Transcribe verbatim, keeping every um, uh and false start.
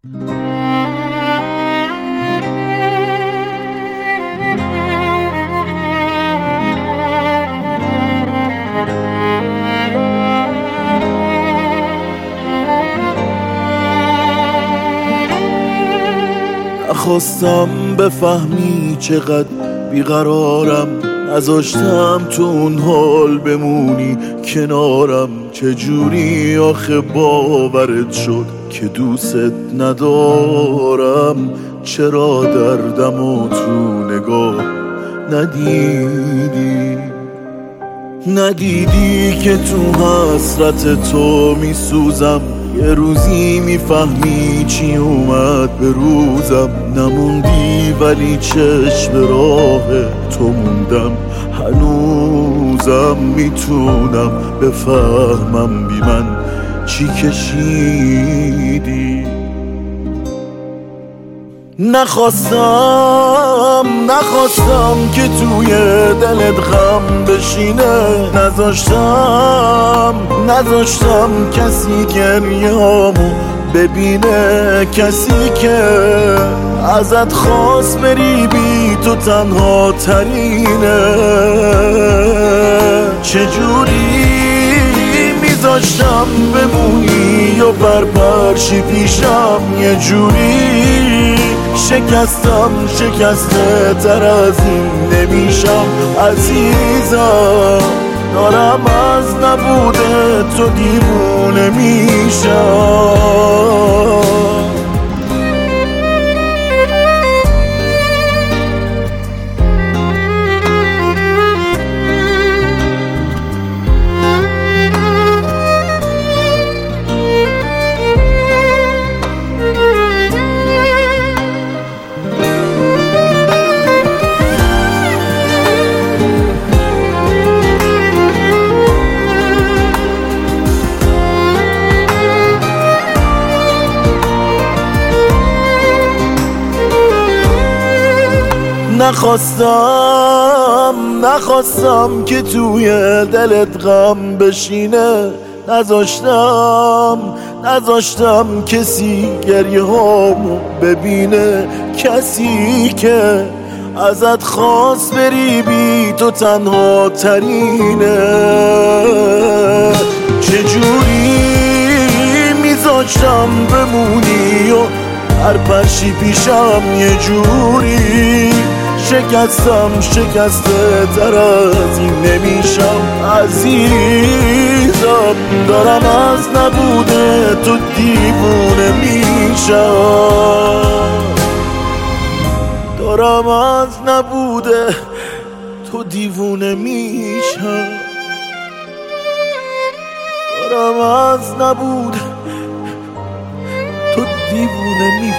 نخواستم بفهمی چقدر بیقرارم، نذاشتم تو اون حال بمونی کنارم. چجوری آخه باورت شد که دوست ندارم؟ چرا دردمو تو نگاه ندیدی؟ ندیدی که تو حسرت تو میسوزم، یه روزی میفهمی چی اومد به روزم. نموندی ولی چشم راه تو موندم، هنوزم میتونم بفهمم بی من چی کشیدی. نخواستم نخواستم که توی دلت غم بشینه، نذاشتم نذاشتم کسی گریه‌امو ببینه، کسی که ازت خواست بری بی تو تنها ترینه. چجوری میذاشتم بمونی و برپرشی پیشم؟ یه جوری شکستم شکسته تر از این نمیشم عزیزم. دارم از نبوده تو دیوونه میشم. نخواستم نخواستم که توی دلت غم بشینه، نذاشتم نذاشتم کسی گریه هامو ببینه، کسی که ازت خواست بری بی تو تنها ترینه. چجوری میذاشتم بمونی و هر پرشی پیشم؟ یه جوری شکستم شکسته تر از این نمیشم عزیزم. دارم از نبوده تو دیوونه میشم، دارم از نبوده تو دیوونه میشم، دارم از نبوده تو دیوونه میشم.